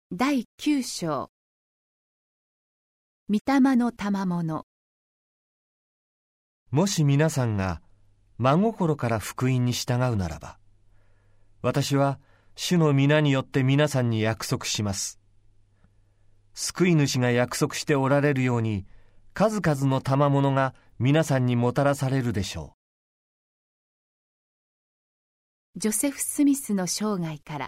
第9章御霊の賜物。 もし皆さんが真心から福音に従うならば、私は主の皆によって皆さんに約束します。救い主が約束しておられるように、数々の賜物が皆さんにもたらされるでしょう。ジョセフ・スミスの生涯から。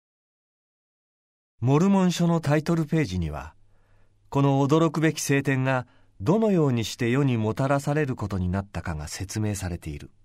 モルモン書のタイトルページには、この驚くべき聖典がどのようにして世にもたらされることになったかが説明されている。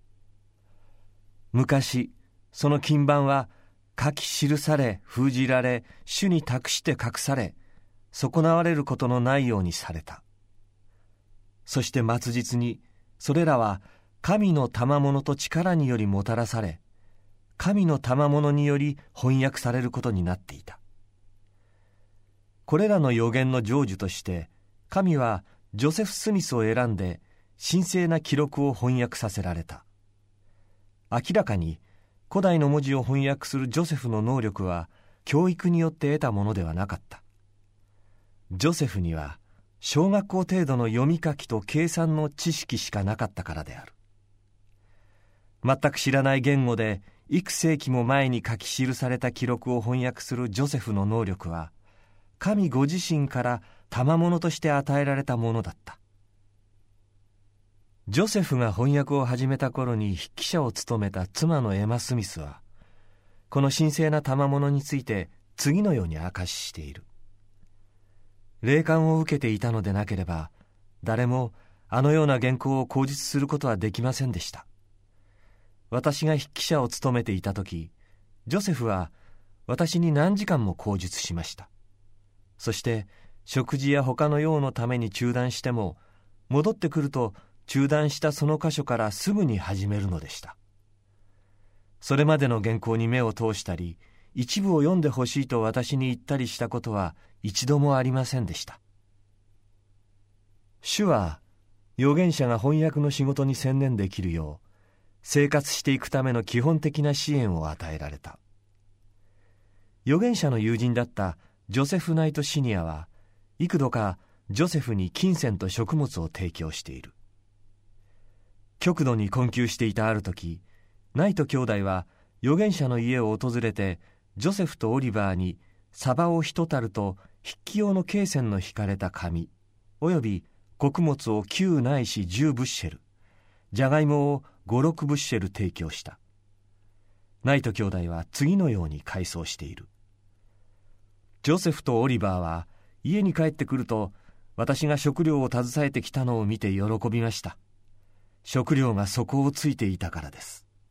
昔、その金版は書き記され、封じられ、主に託して隠され、損なわれることのないようにされた。そして末日に、それらは神の賜物と力によりもたらされ、神の賜物により翻訳されることになっていた。これらの予言の成就として、神はジョセフ・スミスを選んで神聖な記録を翻訳させられた。明らかに古代の文字を翻訳するジョセフの能力は教育によって得たものではなかった。ジョセフには小学校程度の読み書きと計算の知識しかなかったからである。全く知らない言語で幾世紀も前に書き記された記録を翻訳するジョセフの能力は、神ご自身から賜物として与えられたものだった。ジョセフが翻訳を始めた頃に筆記者を務めた妻のエマ・スミスは、この神聖な賜物について次のように明かししている。霊感を受けていたのでなければ、誰もあのような原稿を口述することはできませんでした。私が筆記者を務めていた時、ジョセフは私に何時間も口述しました。そして食事や他の用のために中断しても、戻ってくると中断したその箇所からすぐに始めるのでした。それまでの原稿に目を通したり、一部を読んでほしいと私に言ったりしたことは一度もありませんでした。主は預言者が翻訳の仕事に専念できるよう、生活していくための基本的な支援を与えられた。預言者の友人だったジョセフ・ナイト・シニアは幾度かジョセフに金銭と食物を提供している。極度に困窮していたある時、ナイト兄弟は預言者の家を訪れて、ジョセフとオリバーにサバを一樽と筆記用の罫線の引かれた紙および穀物を9ないし10ブッシェル、じゃがいもを5、6ブッシェル提供した。ナイト兄弟は次のように回想している。ジョセフとオリバーは家に帰ってくると、私が食料を携えてきたのを見て喜びました。食料が底をついていたからです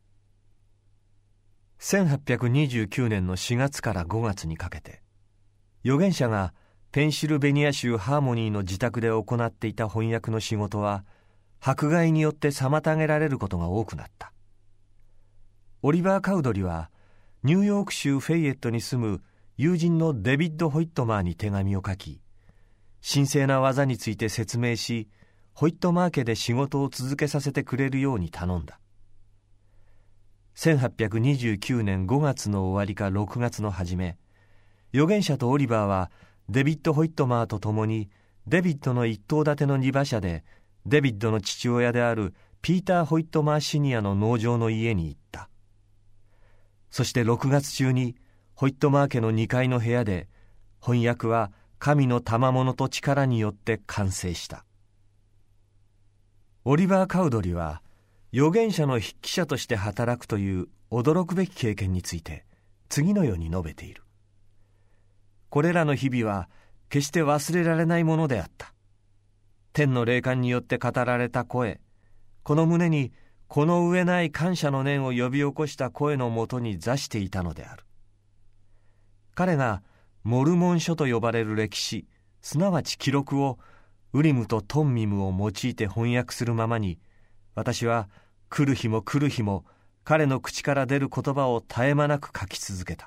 。1829年の4月から5月にかけて、預言者がペンシルベニア州ハーモニーの自宅で行っていた翻訳の仕事は、迫害によって妨げられることが多くなった。オリバー・カウドリはニューヨーク州フェイエットに住む友人のデビッド・ホイットマーに手紙を書き、神聖な技について説明し、ホイットマー家で仕事を続けさせてくれるように頼んだ。1829年5月の終わりか6月の初め、預言者とオリバーはデビッド・ホイットマーと共にデビッドの一棟建ての2馬車でデビッドの父親であるピーター・ホイットマーシニアの農場の家に行った。そして6月中にホイットマー家の2階の部屋で、翻訳は神の賜物と力によって完成した。オリバー・カウドリは預言者の筆記者として働くという驚くべき経験について次のように述べている。これらの日々は決して忘れられないものであった。天の霊感によって語られた声、この胸にこの上ない感謝の念を呼び起こした声のもとに座していたのである。彼がモルモン書と呼ばれる歴史、すなわち記録をウリムとトンミムを用いて翻訳するままに、私は来る日も来る日も彼の口から出る言葉を絶え間なく書き続けた。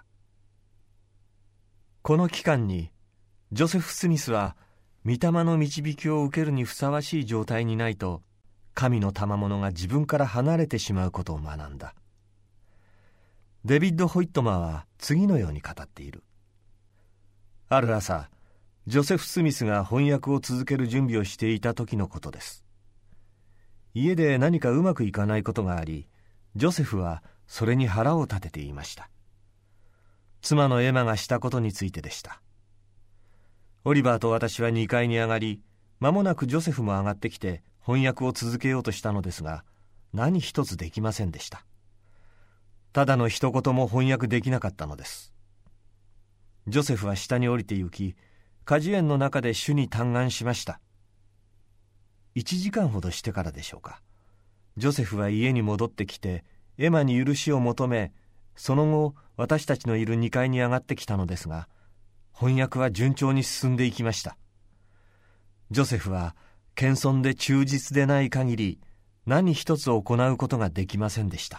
この期間にジョセフ・スミスは御霊の導きを受けるにふさわしい状態にないと、神の賜物が自分から離れてしまうことを学んだ。デビッド・ホイットマーは次のように語っている。 ある朝、ジョセフ・スミスが翻訳を続ける準備をしていた時のことです。家で何かうまくいかないことがあり、ジョセフはそれに腹を立てていました。妻のエマがしたことについてでした。オリバーと私は2階に上がり、間もなくジョセフも上がってきて翻訳を続けようとしたのですが、何一つできませんでした。ただの一言も翻訳できなかったのです。ジョセフは下に降りて行き、果樹園の中で主に嘆願しました。1時間ほどしてからでしょうか。ジョセフは家に戻ってきて、エマに許しを求め、その後、私たちのいる2階に上がってきたのですが、翻訳は順調に進んでいきました。ジョセフは、謙遜で忠実でない限り、何一つ行うことができませんでした。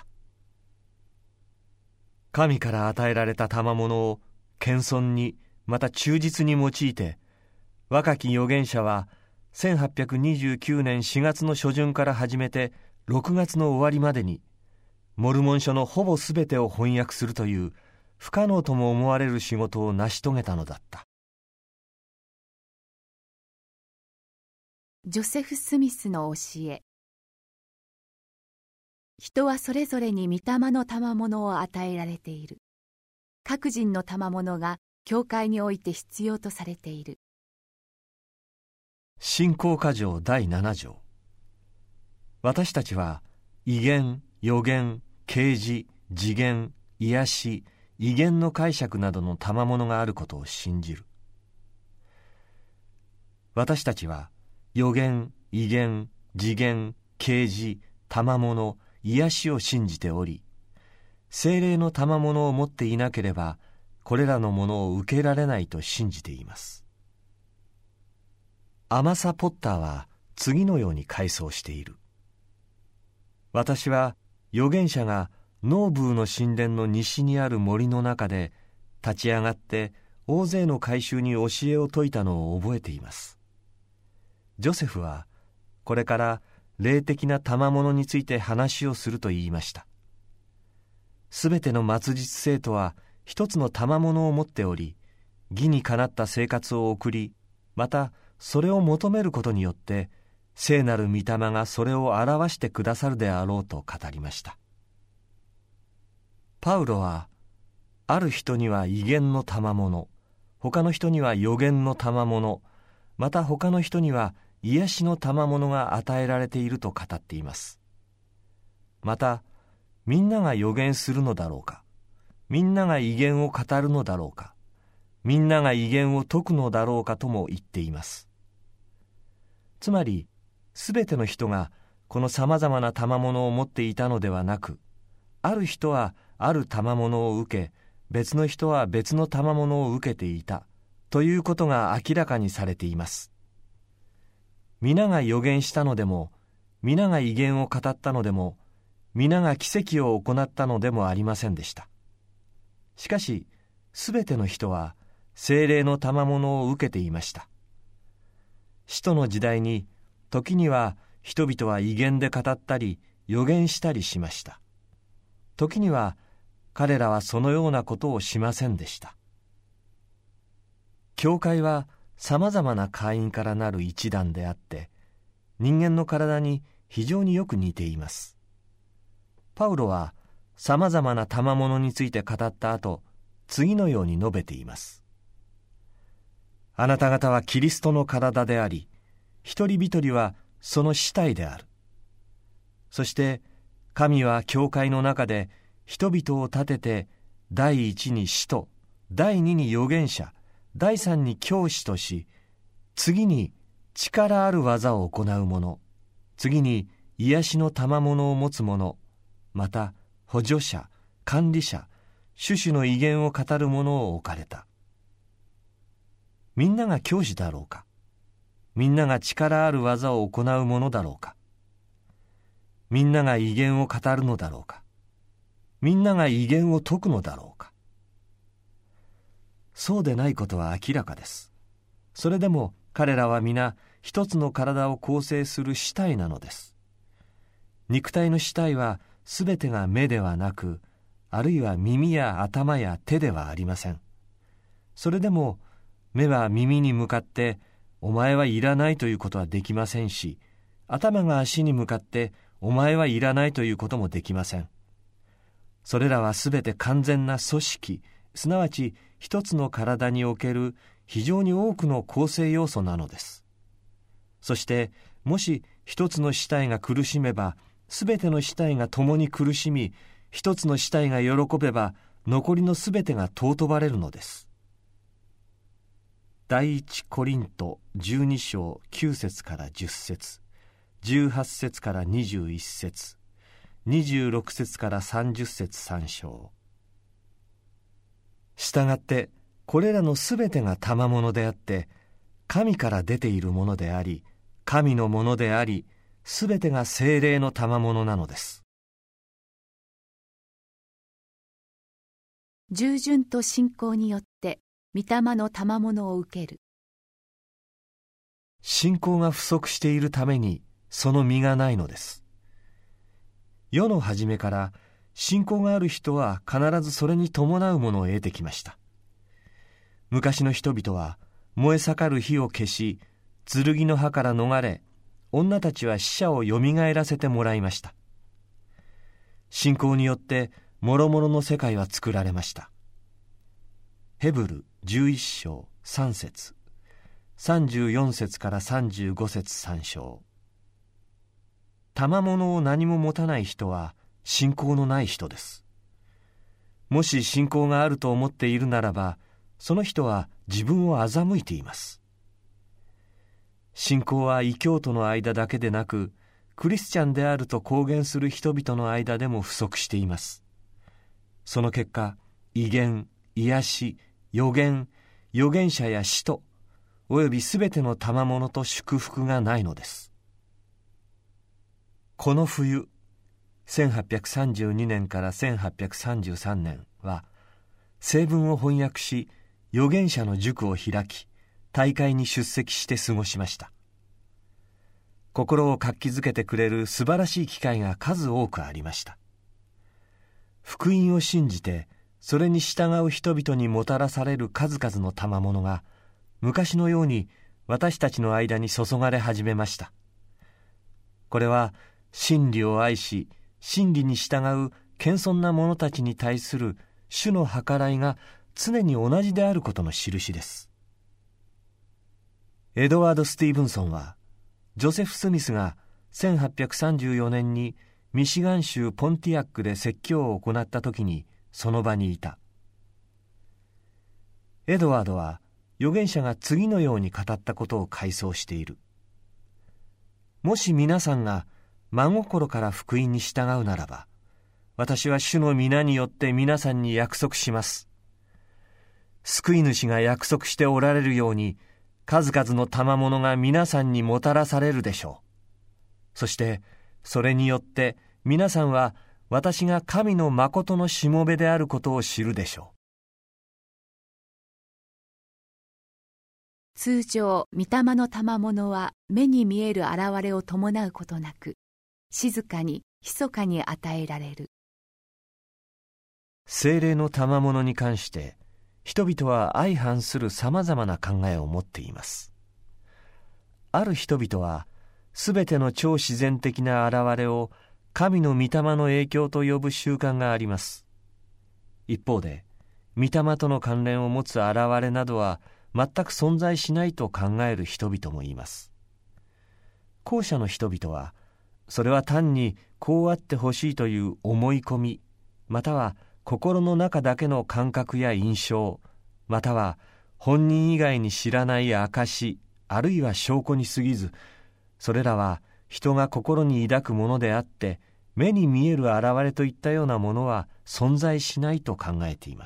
神から与えられた賜物を謙遜に、また忠実に用いて、若き預言者は、1829年4月の初旬から始めて6月の終わりまでにモルモン書のほぼすべてを翻訳するという不可能とも思われる仕事を成し遂げたのだった。 ジョセフ・スミスの教え。人はそれぞれに御霊の賜物を与えられている。各人の賜物が教会において必要とされている。 信仰箇条第7条。私たちは異言、予言、啓示、示言、癒し、異言の解釈などの賜物があることを信じる。私たちは予言、異言、示言、啓示、賜物、癒しを信じており、聖霊の賜物を持っていなければこれらのものを受けられないと信じています。アマサ・ポッターは次のように回想している。私は預言者がノーブーの神殿の西にある森の中で立ち上がって大勢の改宗に教えを説いたのを覚えています。ジョセフはこれから霊的な賜物について話をすると言いました。すべての末日生徒は一つの賜物を持っており、義にかなった生活を送り、またそれを求めることによって聖なる御霊がそれを表してくださるであろうと語りました。パウロは、ある人には異言の賜物、他の人には預言の賜物、また他の人には癒しの賜物が与えられていると語っています。また、みんなが預言するのだろうか、みんなが異言を語るのだろうか、みんなが異言を説くのだろうかとも言っています。つまり、すべての人がこのさまざまな賜物を持っていたのではなく、ある人はある賜物を受け、別の人は別の賜物を受けていたということが明らかにされています。皆が預言したのでも、皆が異言を語ったのでも、皆が奇跡を行ったのでもありませんでした。しかし、すべての人は聖霊の賜物を受けていました。使徒の時代に、時には人々は異言で語ったり預言したりしました。時には彼らはそのようなことをしませんでした。教会はさまざまな会員からなる一団であって、人間の体に非常によく似ています。パウロはさまざまな賜物について語った後、次のように述べています。あなた方はキリストの体であり、一人一人はその肢体である。そして神は教会の中で人々を立てて、第一に使徒、第二に預言者、第三に教師とし、次に力ある技を行う者、次に癒しの賜物を持つ者、また補助者、管理者、種々の異言を語る者を置かれた。みんなが教師だろうか、みんなが力ある技を行うものだろうか、みんなが異言を語るのだろうか、みんなが異言を説くのだろうか。そうでないことは明らかです。それでも彼らは皆一つの体を構成する肢体なのです。肉体の肢体はすべてが目ではなく、あるいは耳や頭や手ではありません。それでも目は耳に向かってお前はいらないということはできませんし、頭が足に向かってお前はいらないということもできません。それらはすべて完全な組織、すなわち一つの体における非常に多くの構成要素なのです。そしてもし一つの主体が苦しめば、すべての主体が共に苦しみ、一つの主体が喜べば、残りのすべてが尊ばれるのです。第一コリント12章9節から10節、18節から21節、26節から30節3章。したがってこれらのすべてが賜物であって、神から出ているものであり、神のものであり、すべてが聖霊の賜物なのです。 従順と信仰によって御霊の賜物を受ける。 信仰が不足しているためにその実がないのです。世の初めから信仰がある人は必ずそれに伴うものを得てきました。昔の人々は燃え盛る火を消し、剣の刃から逃れ、女たちは死者をよみがえらせてもらいました。信仰によって諸々の世界は作られました。ヘブル11章3節、34節から35節3章。賜物を何も持たない人は信仰のない人です。もし信仰があると思っているならば、その人は自分を欺いています。信仰は異教徒の間だけでなく、クリスチャンであると公言する人々の間でも不足しています。その結果、異言、癒し、預言、預言者や使徒、およびすべての賜物と祝福がないのです。この冬、1832年から1833年は、聖文を翻訳し、預言者の塾を開き、大会に出席して過ごしました。心を活気づけてくれる素晴らしい機会が数多くありました。福音を信じてそれに従う人々にもたらされる数々の賜物が昔のように私たちの間に注がれ始めました。これは真理を愛し真理に従う謙遜な者たちに対する主の計らいが常に同じであることの印です。エドワード・スティーブンソンは、ジョセフ・スミスが1834年にミシガン州ポンティアックで説教を行った時にその場にいた。エドワードは預言者が次のように語ったことを回想している。もし皆さんが真心から福音に従うならば、私は主の皆によって皆さんに約束します。救い主が約束しておられるように、数々の賜物が皆さんにもたらされるでしょう。そしてそれによって皆さんは私が神の誠のしもべであることを知るでしょう。 通常、御霊の賜物は目に見える現れを伴うことなく、静かに密かに与えられる。 聖霊の賜物に関して人々は相反するさまざまな考えを持っています。ある人々はすべての超自然的な現れを神の御霊の影響と呼ぶ習慣があります。一方で御霊との関連を持つ現れなどは全く存在しないと考える人々もいます。後者の人々はそれは単にこうあってほしいという思い込み、または心の中だけの感覚や印象、または本人以外に知らない証、あるいは証拠に過ぎず、それらは人が心に抱くものであって、目に見える現れといったようなものは存在しないと考えています。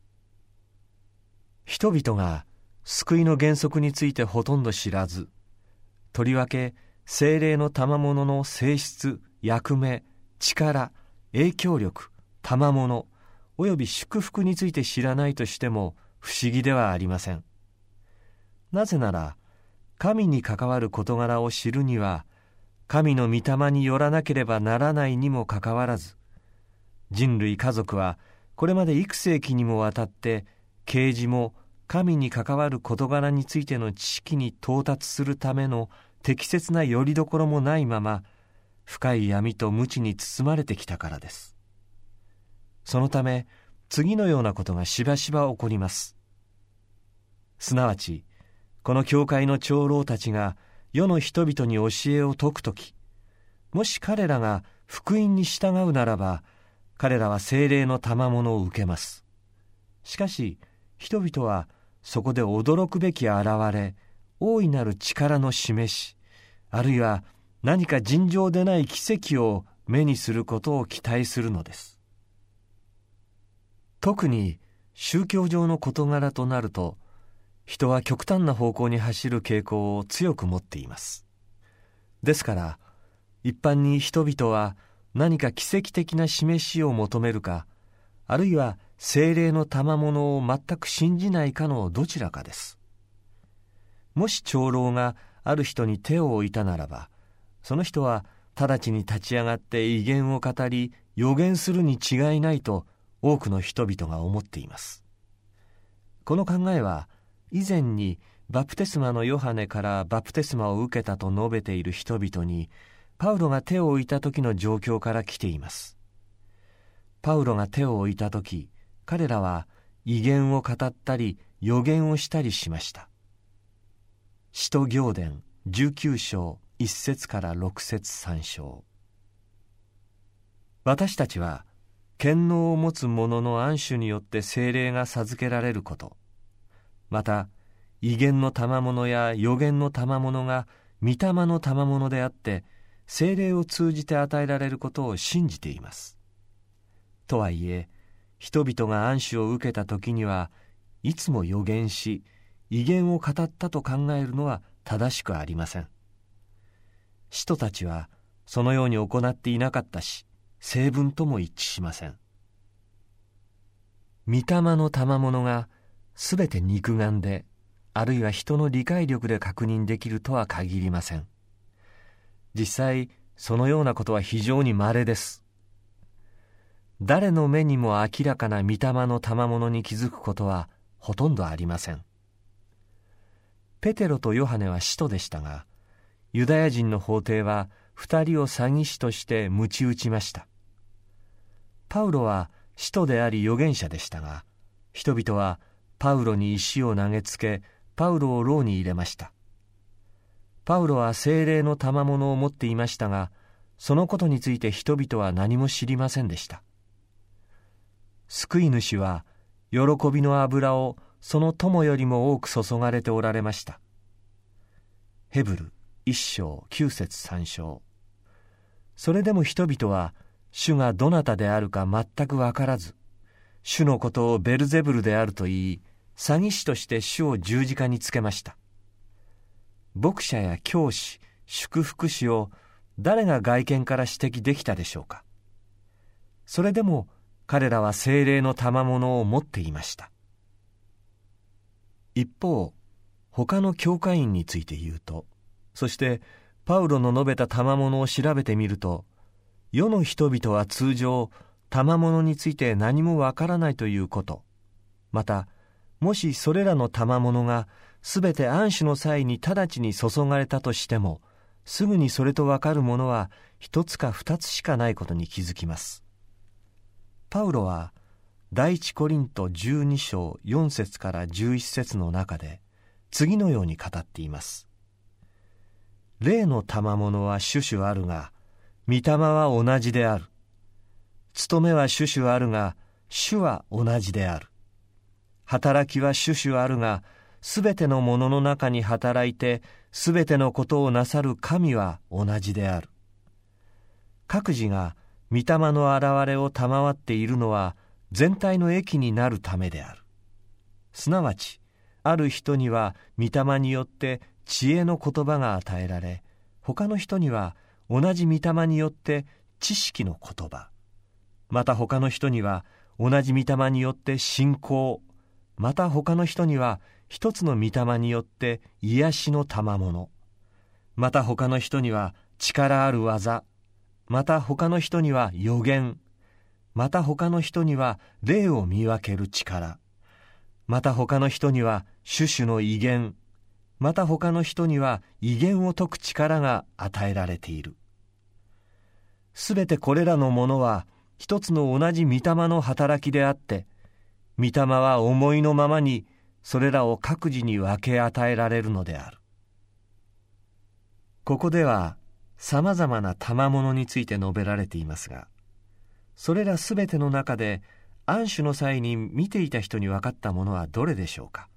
人々が救いの原則についてほとんど知らず、とりわけ聖霊の賜物の性質、役目、力、影響力、賜物および祝福について知らないとしても不思議ではありません。なぜなら神に関わる事柄を知るには神の御霊によらなければならないにもかかわらず、人類家族はこれまで幾世紀にもわたって啓示も神に関わる事柄についての知識に到達するための適切な拠り所もないまま、深い闇と無知に包まれてきたからです。そのため、次のようなことがしばしば起こります。すなわち、この教会の長老たちが世の人々に教えを説くとき、もし彼らが福音に従うならば、彼らは聖霊の賜物を受けます。しかし、人々はそこで驚くべき現れ、大いなる力の示し、あるいは何か尋常でない奇跡を目にすることを期待するのです。特に宗教上の事柄となると、人は極端な方向に走る傾向を強く持っています。ですから、一般に人々は何か奇跡的な示しを求めるか、あるいは聖霊の賜物を全く信じないかのどちらかです。もし長老がある人に手を置いたならば、その人は直ちに立ち上がって異言を語り予言するに違いないと多くの人々が思っています。この考えは以前にバプテスマのヨハネからバプテスマを受けたと述べている人々にパウロが手を置いた時の状況から来ています。パウロが手を置いた時、彼らは異言を語ったり予言をしたりしました。使徒行伝19章1節から6節3章。私たちは権能を持つ者の安守によって聖霊が授けられること、また異言の賜物や予言の賜物が御霊の賜物であって聖霊を通じて与えられることを信じています。とはいえ、人々が安守を受けた時にはいつも予言し異言を語ったと考えるのは正しくありません。使徒たちはそのように行っていなかったし、聖文とも一致しません。御霊の賜物がすべて肉眼で、あるいは人の理解力で確認できるとは限りません。実際、そのようなことは非常に稀です。誰の目にも明らかな御霊の賜物に気づくことはほとんどありません。ペテロとヨハネは使徒でしたが、ユダヤ人の法廷は2人を詐欺師として鞭打ちました。パウロは使徒であり預言者でしたが、人々はパウロに石を投げつけ、パウロを牢に入れました。パウロは聖霊の賜物を持っていましたが、そのことについて人々は何も知りませんでした。救い主は喜びの油をその友よりも多く注がれておられました。ヘブル1章9節3章。それでも人々は主がどなたであるか全く分からず、主のことをベルゼブルであると言い、詐欺師として主を十字架につけました。牧者や教師、祝福師を誰が外見から指摘できたでしょうか。それでも彼らは聖霊の賜物を持っていました。一方、他の教会員について言うと、そしてパウロの述べた賜物を調べてみると、世の人々は通常賜物について何もわからないということ、またもしそれらの賜物がすべて安守の際に直ちに注がれたとしても、すぐにそれとわかるものは一つか二つしかないことに気づきます。パウロは第一コリント12章4節から11節の中で次のように語っています。霊の賜物は種々あるが、御霊は同じである。務めは種々あるが、主は同じである。働きは種々あるが、すべてのものの中に働いて、すべてのことをなさる神は同じである。各自が御霊の現れを賜っているのは、全体の益になるためである。すなわち、ある人には御霊によって知恵の言葉が与えられ、他の人には同じ御霊によって知識の言葉、また他の人には同じ御霊によって信仰、また他の人には一つの御霊によって癒しの賜物、また他の人には力ある技、また他の人には預言、また他の人には霊を見分ける力、 また他の人には種々の異言、また他の人には異言を解く力が与えられている。すべてこれらのものは一つの同じ御霊の働きであって、御霊は思いのままにそれらを各自に分け与えられるのである。ここではさまざまな賜物について述べられていますが、それらすべての中で安守の際に見ていた人に分かったものはどれでしょうか。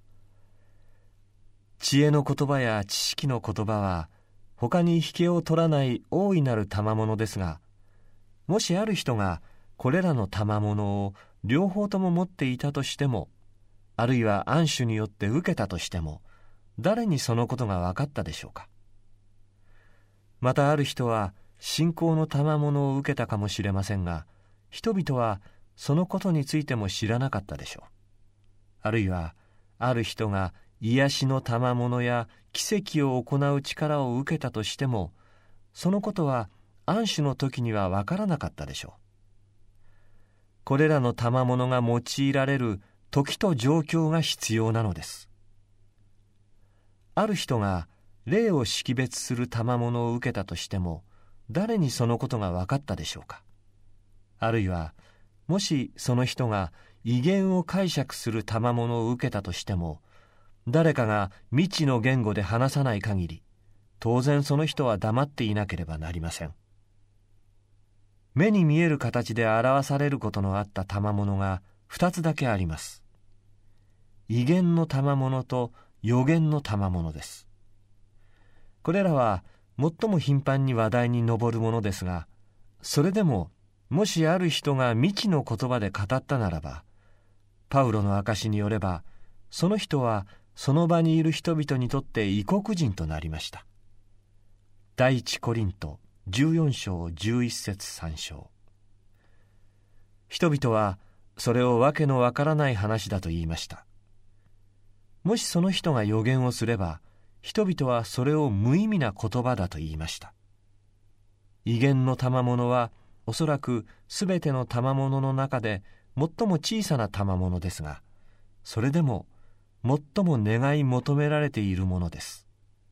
知恵の言葉や知識の言葉は他に引けを取らない大いなる賜物ですが、もしある人がこれらの賜物を両方とも持っていたとしても、あるいは安守によって受けたとしても、誰にそのことが分かったでしょうか。またある人は信仰の賜物を受けたかもしれませんが、人々はそのことについても知らなかったでしょう。あるいはある人が癒しの賜物や奇跡を行う力を受けたとしても、そのことは安守の時には分からなかったでしょう。これらの賜物が用いられる時と状況が必要なのです。ある人が霊を識別する賜物を受けたとしても、誰にそのことが分かったでしょうか。あるいはもしその人が異言を解釈する賜物を受けたとしても、誰かが未知の言語で話さない限り、当然その人は黙っていなければなりません。目に見える形で表されることのあった賜物が2つだけあります。異言の賜物と予言の賜物です。これらは最も頻繁に話題に上るものですが、それでももしある人が未知の言葉で語ったならば、パウロの証しによれば、その人はその場にいる人々にとって異国人となりました。第一コリント14章11節3章。人々はそれをわけのわからない話だと言いました。もしその人が予言をすれば、人々はそれを無意味な言葉だと言いました。異言の賜物はおそらくすべての賜物の中で最も小さな賜物ですが、それでも最も願い求められているものです。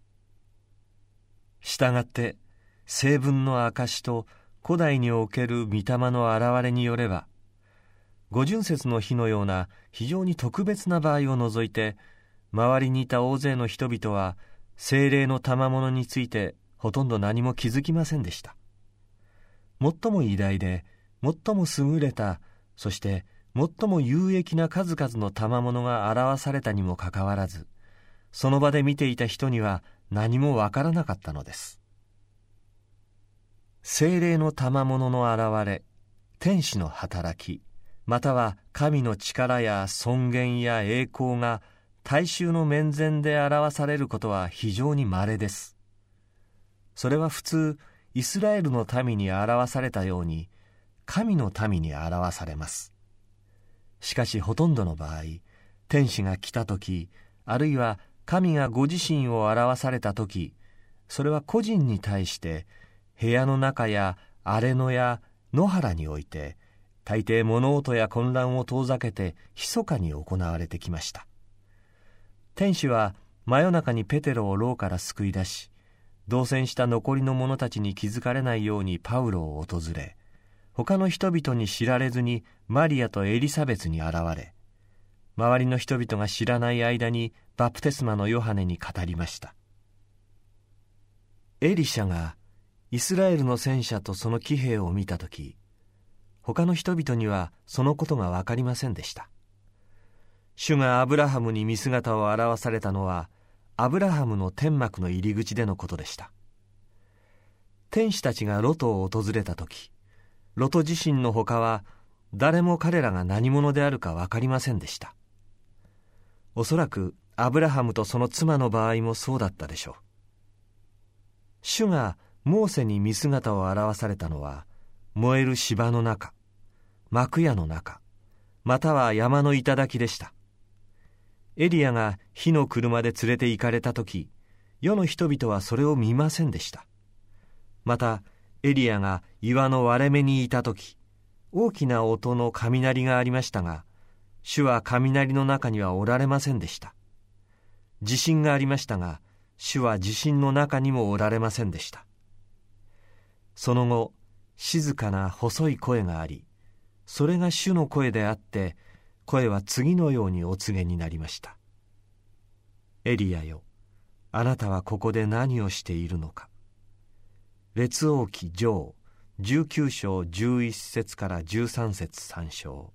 したがって聖文の証と古代における御霊の現れによれば、五旬節の日のような非常に特別な場合を除いて、周りにいた大勢の人々は聖霊の賜物についてほとんど何も気づきませんでした。最も偉大で最も優れた、そして最も有益な数々の賜物が表されたにもかかわらず、その場で見ていた人には何もわからなかったのです。聖霊の賜物の現れ、天使の働き、または神の力や尊厳や栄光が大衆の面前で表されることは非常に稀です。それは普通、イスラエルの民に表されたように、神の民に表されます。しかしほとんどの場合、天使が来たとき、あるいは神がご自身を表されたとき、それは個人に対して、部屋の中や荒れ野や野原において、大抵物音や混乱を遠ざけて密かに行われてきました。天使は真夜中にペテロを牢から救い出し、同船した残りの者たちに気づかれないようにパウロを訪れ、他の人々に知られずにマリアとエリサベツに現れ、周りの人々が知らない間にバプテスマのヨハネに語りました。エリシャがイスラエルの戦車とその騎兵を見たとき、他の人々にはそのことが分かりませんでした。主がアブラハムに見姿を現されたのは、アブラハムの天幕の入り口でのことでした。天使たちがロトを訪れたとき、ロト自身のほかは誰も彼らが何者であるか分かりませんでした。おそらくアブラハムとその妻の場合もそうだったでしょう。主がモーセに見姿を現されたのは、燃える芝の中、幕屋の中、または山の頂でした。エリアが火の車で連れて行かれたとき、世の人々はそれを見ませんでした。また、エリアが岩の割れ目にいたとき、大きな音の雷がありましたが、 主は雷の中にはおられませんでした。地震がありましたが、主は地震の中にもおられませんでした。その後、静かな細い声があり、それが主の声であって、声は次のようにお告げになりました。エリアよ、あなたはここで何をしているのか。列王記上19章11節から13節参照。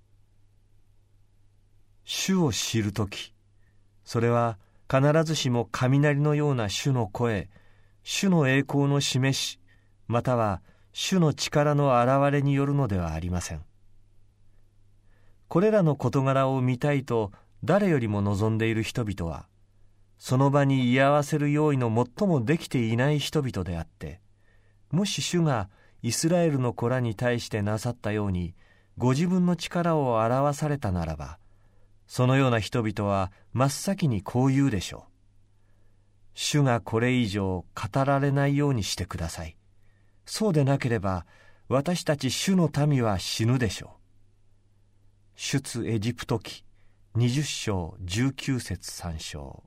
主を知るとき、それは必ずしも雷のような主の声、主の栄光の示し、または主の力の現れによるのではありません。これらの事柄を見たいと誰よりも望んでいる人々は、その場に居合わせる用意の最もできていない人々であって、もし主がイスラエルの子らに対してなさったようにご自分の力を表されたならば、そのような人々は真っ先にこう言うでしょう。主がこれ以上語られないようにしてください。そうでなければ私たち主の民は死ぬでしょう。出エジプト記20章19節参照。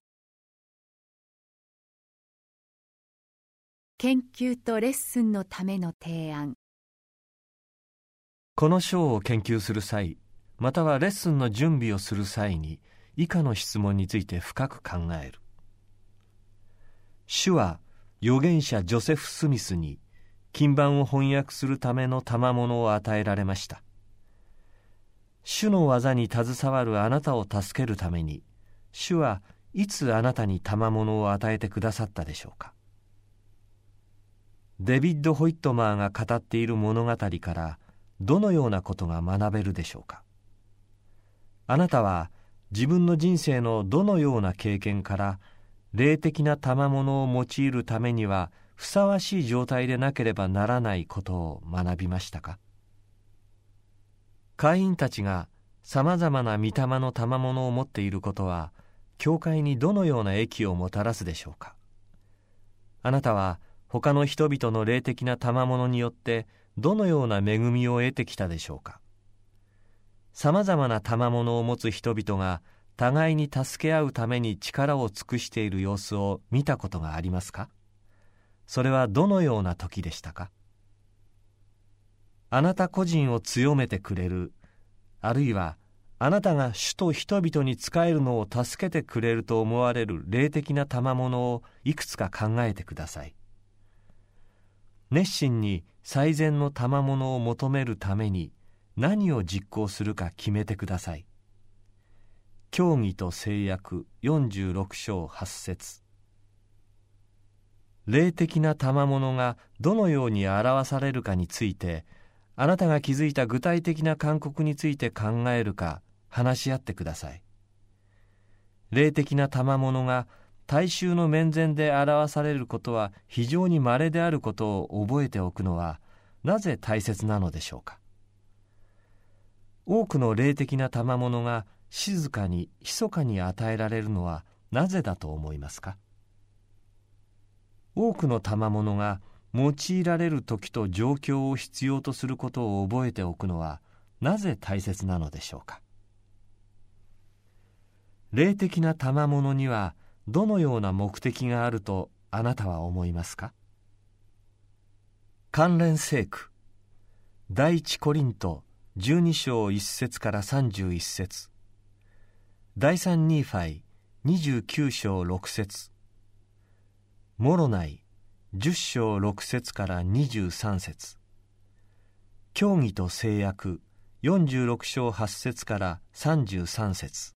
研究とレッスンのための提案。 この章を研究する際、またはレッスンの準備をする際に、以下の質問について深く考える。主は預言者ジョセフ・スミスに金版を翻訳するための賜物を与えられました。主の技に携わるあなたを助けるために、主はいつあなたに賜物を与えてくださったでしょうか。デビッド・ホイットマーが語っている物語からどのようなことが学べるでしょうか。あなたは自分の人生のどのような経験から霊的な賜物を用いるためにはふさわしい状態でなければならないことを学びましたか。会員たちがさまざまな御霊の賜物を持っていることは教会にどのような益をもたらすでしょうか。あなたは他の人々の霊的な賜物によってどのような恵みを得てきたでしょうか。さまざまな賜物を持つ人々が互いに助け合うために力を尽くしている様子を見たことがありますか。それはどのような時でしたか。あなた個人を強めてくれる、あるいはあなたが主と人々に仕えるのを助けてくれると思われる霊的な賜物をいくつか考えてください。熱心に最善の賜物を求めるために何を実行するか決めてください。教義と誓約46章8節。霊的な賜物がどのように表されるかについて、あなたが築いた具体的な勧告について考えるか話し合ってください。霊的な賜物が大衆の面前で表されることは非常に稀であることを覚えておくのはなぜ大切なのでしょうか。多くの霊的な賜物が静かに密かに与えられるのはなぜだと思いますか。多くの賜物が用いられる時と状況を必要とすることを覚えておくのはなぜ大切なのでしょうか。霊的な賜物にはどのような目的があるとあなたは思いますか。関連聖句、第一コリント12章1節から31節、第三ニーファイ29章6節、モロナイ10章6節から23節、教義と誓約46章8節から33節。